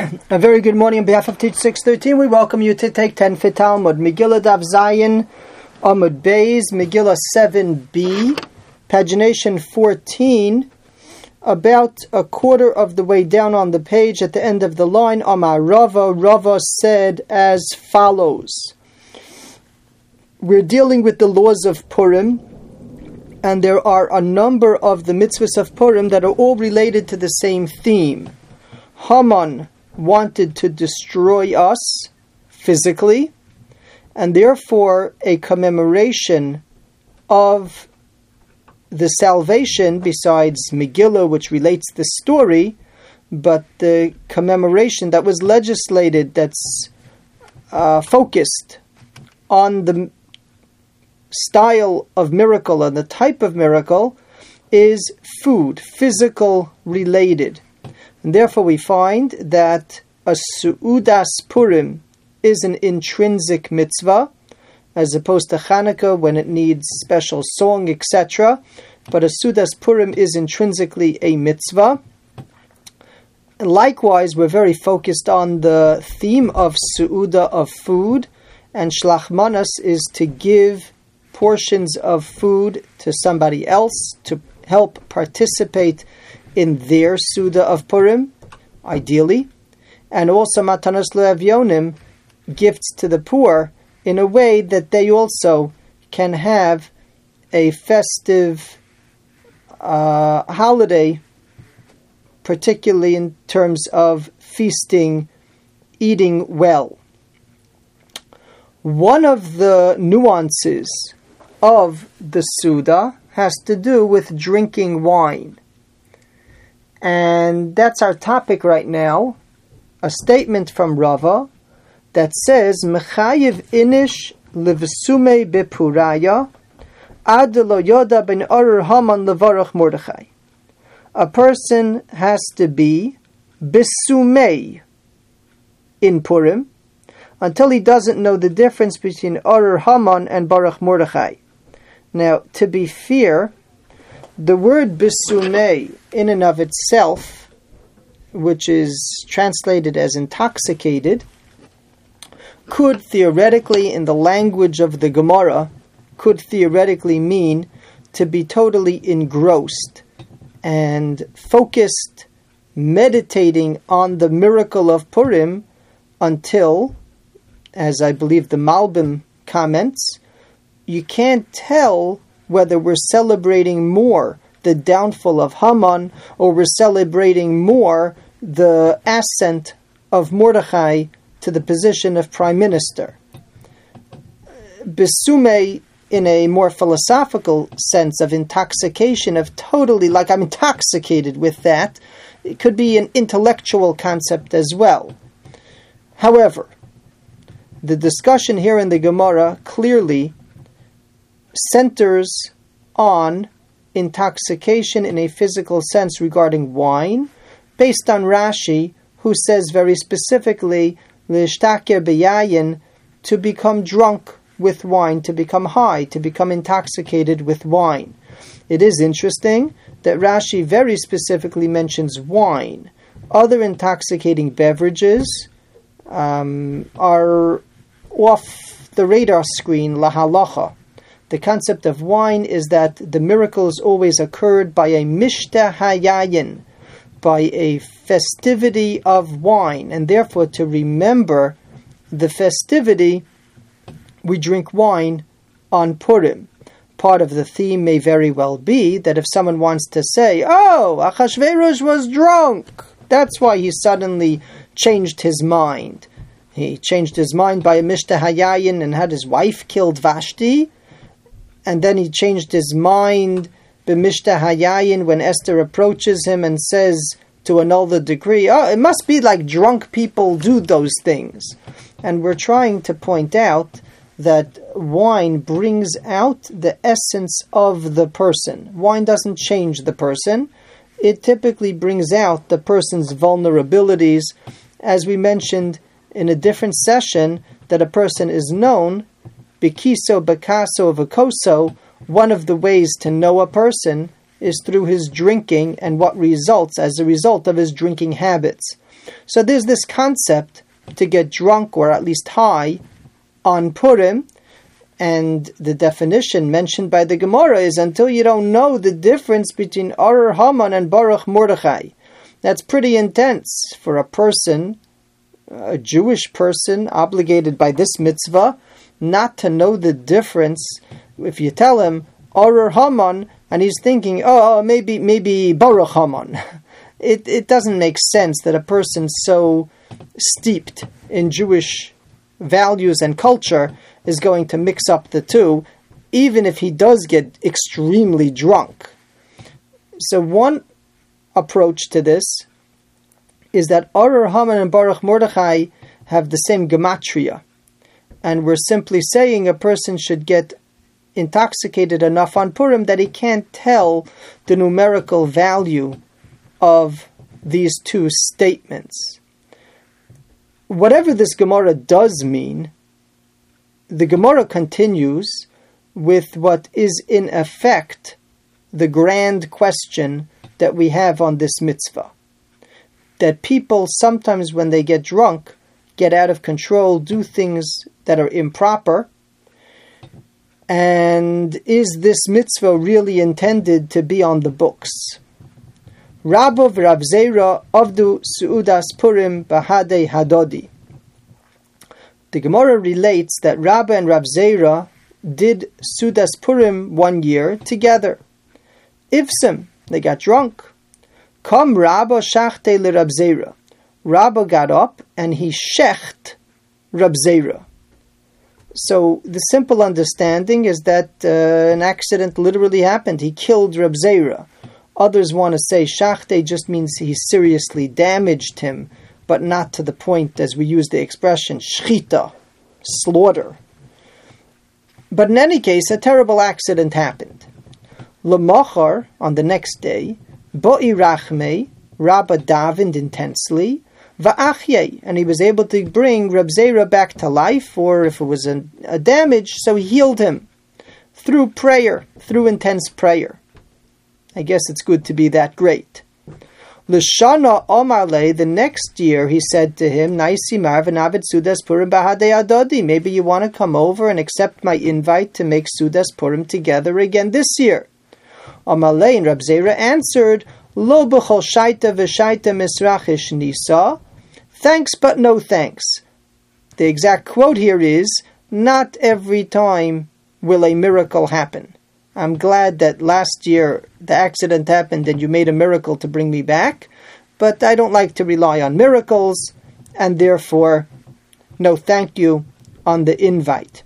A very good morning on behalf of Teach 613. We welcome you to take 10 for Talmud. Megillah Daf Zayin, Amud Beis, Megillah 7b, pagination 14, about a quarter of the way down on the page at the end of the line. Amar Rava, Rava said as follows. We're dealing with the laws of Purim, and there are a number of the mitzvahs of Purim that are all related to the same theme. Haman wanted to destroy us physically, and therefore a commemoration of the salvation, besides Megillah, which relates the story, but the commemoration that was legislated, that's focused on the style of miracle and the type of miracle, is food, physical related. And therefore we find that a Su'udas Purim is an intrinsic mitzvah, as opposed to Chanukah when it needs special song, etc. But a Su'udas Purim is intrinsically a mitzvah. And likewise, we're very focused on the theme of Su'uda, of food, and Shlach Manas is to give portions of food to somebody else to help participate in their Suda of Purim, ideally, and also Matanos Le'avyonim, gifts to the poor, in a way that they also can have a festive holiday, particularly in terms of feasting, eating well. One of the nuances of the Suda has to do with drinking wine. And that's our topic right now, a statement from Rava that says, Mechayiv inish levesume bepuraya ad lo yoda ben arur Haman levarach Mordechai. A person has to be besumei in Purim until he doesn't know the difference between Arur Haman and Baruch Mordechai. Now, to be fair, the word besumei in and of itself, which is translated as intoxicated, could theoretically, in the language of the Gemara, could theoretically mean to be totally engrossed and focused, meditating on the miracle of Purim until, as I believe the Malbim comments, you can't tell whether we're celebrating more the downfall of Haman or we're celebrating more the ascent of Mordechai to the position of prime minister. Besume, in a more philosophical sense of intoxication, of totally, like I'm intoxicated with that, it could be an intellectual concept as well. However, the discussion here in the Gemara clearly centers on intoxication in a physical sense regarding wine, based on Rashi, who says very specifically, l'ishtaker beyayin, to become drunk with wine, to become high, to become intoxicated with wine. It is interesting that Rashi very specifically mentions wine. Other intoxicating beverages are off the radar screen, lahalacha. The concept of wine is that the miracles always occurred by a mishteh hayayin, by a festivity of wine, and therefore to remember the festivity, we drink wine on Purim. Part of the theme may very well be that if someone wants to say, oh, Achashverosh was drunk, that's why he suddenly changed his mind. He changed his mind by a mishteh hayayin and had his wife killed Vashti, and then he changed his mind b'mishteh hayayin when Esther approaches him and says to annul the decree, oh, it must be like drunk people do those things. And we're trying to point out that wine brings out the essence of the person. Wine doesn't change the person. It typically brings out the person's vulnerabilities. As we mentioned in a different session, that a person is known Bikiso, Bakaso, Vakoso, one of the ways to know a person is through his drinking and what results as a result of his drinking habits. So there's this concept to get drunk or at least high on Purim, and the definition mentioned by the Gemara is until you don't know the difference between Arur Haman and Baruch Mordechai. That's pretty intense for a person, a Jewish person obligated by this mitzvah, not to know the difference. If you tell him Arur Haman and he's thinking, oh, maybe Baruch Haman, it doesn't make sense that a person so steeped in Jewish values and culture is going to mix up the two, even if he does get extremely drunk. So one approach to this is that Arur Haman and Baruch Mordechai have the same gematria, and we're simply saying a person should get intoxicated enough on Purim that he can't tell the numerical value of these two statements. Whatever this Gemara does mean, the Gemara continues with what is in effect the grand question that we have on this mitzvah. That people sometimes when they get drunk, get out of control, do things that are improper. And is this mitzvah really intended to be on the books? Rabba v'Rav Zera avdu su'udas Purim b'hadei hadodi. The Gemara relates that Rabba and Rav Zera did Sudas Purim 1 year together. Ifsim, they got drunk. Come Rabba shachte le Rav Zera. Rabba got up and he shecht Rav Zera. So the simple understanding is that an accident literally happened. He killed Rav Zera. Others want to say shachte just means he seriously damaged him, but not to the point as we use the expression shchita, slaughter. But in any case, a terrible accident happened. Lemachar, on the next day, Bo'i Rachmei, Rabba davened intensely, Va'achyei, and he was able to bring Reb Zera back to life, or if it was a damage, so he healed him through prayer, through intense prayer. I guess it's good to be that great. L'shana Omarle, the next year, he said to him, Naisi Marvin Avid Sudas Purim Bahadei Adodi, maybe you want to come over and accept my invite to make Sudas Purim together again this year. Omarle and Reb Zera answered, Lo b'chol shaita v'shaita misrachish nisa, thanks but no thanks. The exact quote here is, not every time will a miracle happen. I'm glad that last year the accident happened and you made a miracle to bring me back, but I don't like to rely on miracles, and therefore, no thank you on the invite.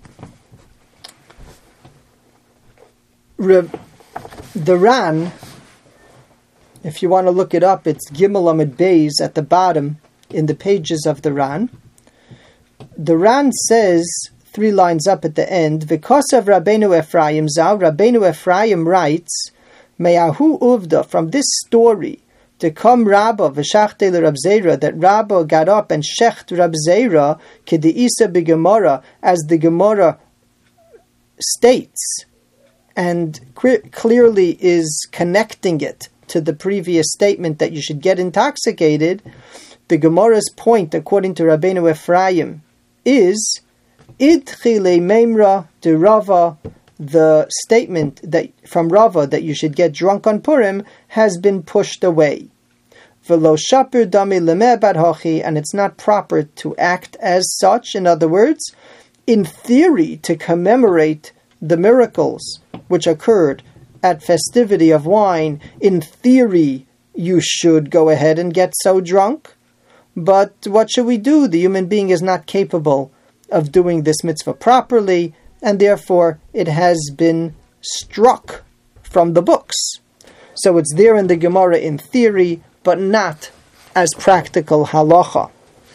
The Ran, if you want to look it up, it's Gimel Amid Beis at the bottom in the pages of the Ran. The Ran says, 3 lines up at the end, V'kosav Rabbeinu Ephraim Zal, Rabbeinu Ephraim writes, Me'ahu uvda, from this story, to come Rabba v'shachte l'Rab Zera, that Rabba got up and shecht Rab Zera, k'de'isa b'Gemara, as the Gemara states, and clearly is connecting it to the previous statement that you should get intoxicated. The Gemara's point, according to Rabbeinu Ephraim, is Idchile Memra de Rava, the statement that from Rava that you should get drunk on Purim has been pushed away. V'lo shapir dami lemeh bad hochi, and it's not proper to act as such. In other words, in theory, to commemorate the miracles which occurred at festivity of wine, in theory, you should go ahead and get so drunk. But what should we do? The human being is not capable of doing this mitzvah properly, and therefore it has been struck from the books. So it's there in the Gemara in theory, but not as practical halacha.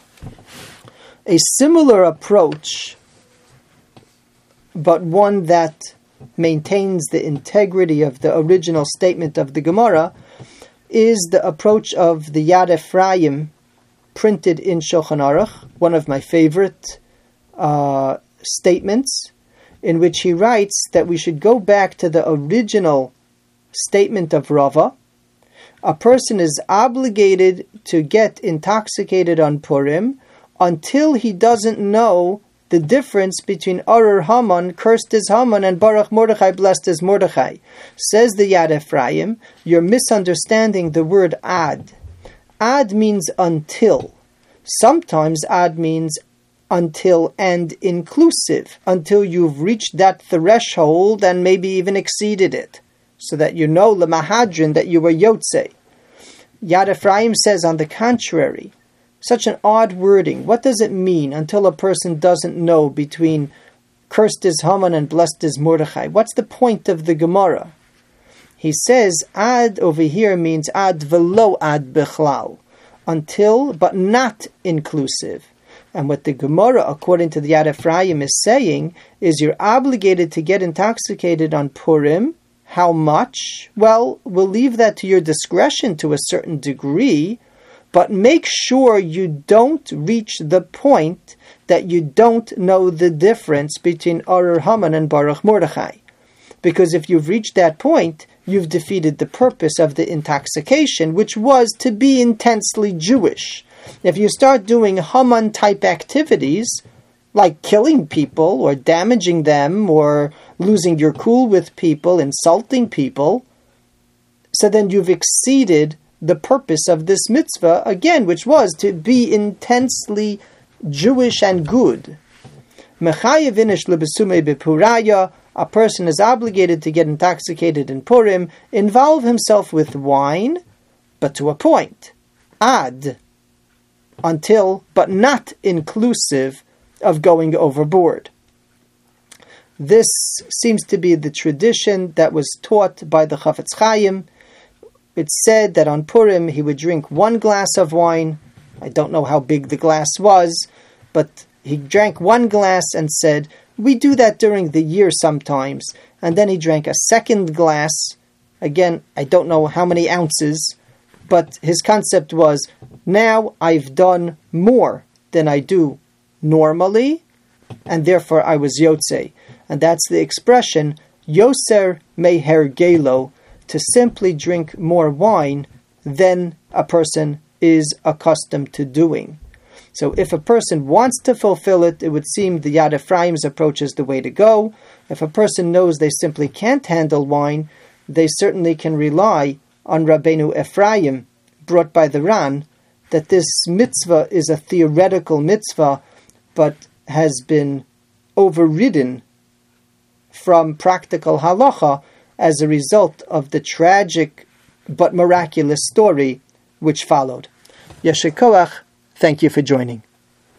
A similar approach, but one that maintains the integrity of the original statement of the Gemara, is the approach of the Yad Ephraim printed in Shulchan Aruch, one of my favorite statements, in which he writes that we should go back to the original statement of Rava, a person is obligated to get intoxicated on Purim until he doesn't know the difference between Arur Haman, cursed is Haman, and Baruch Mordechai, blessed is Mordechai. Says the Yad Ephraim, you're misunderstanding the word ad. Ad means until. Sometimes ad means until and inclusive, until you've reached that threshold and maybe even exceeded it, so that you know Lemahadrin that you were Yotzei. Yad Ephraim says, on the contrary, such an odd wording. What does it mean until a person doesn't know between cursed is Haman and blessed is Mordechai? What's the point of the Gemara? He says, ad over here means ad velo ad bechlal, until but not inclusive. And what the Gemara, according to the Yad Ephraim, is saying is you're obligated to get intoxicated on Purim. How much? Well, we'll leave that to your discretion to a certain degree, but make sure you don't reach the point that you don't know the difference between Arur Haman and Baruch Mordechai. Because if you've reached that point, you've defeated the purpose of the intoxication, which was to be intensely Jewish. If you start doing Haman-type activities, like killing people, or damaging them, or losing your cool with people, insulting people, so then you've exceeded the purpose of this mitzvah, again, which was to be intensely Jewish and good. A person is obligated to get intoxicated in Purim, involve himself with wine, but to a point. Ad, until, but not inclusive of going overboard. This seems to be the tradition that was taught by the Chafetz Chaim. It's said that on Purim he would drink 1 glass of wine. I don't know how big the glass was, but he drank 1 glass and said, we do that during the year sometimes. And then he drank a 2nd glass. Again, I don't know how many ounces, but his concept was, now I've done more than I do normally, and therefore I was Yotzei. And that's the expression, Yoser meher gelo, to simply drink more wine than a person is accustomed to doing. So if a person wants to fulfill it, it would seem the Yad Ephraim's approach is the way to go. If a person knows they simply can't handle wine, they certainly can rely on Rabbeinu Ephraim, brought by the Ran, that this mitzvah is a theoretical mitzvah, but has been overridden from practical halacha as a result of the tragic but miraculous story which followed. Yasher Koach, thank you for joining.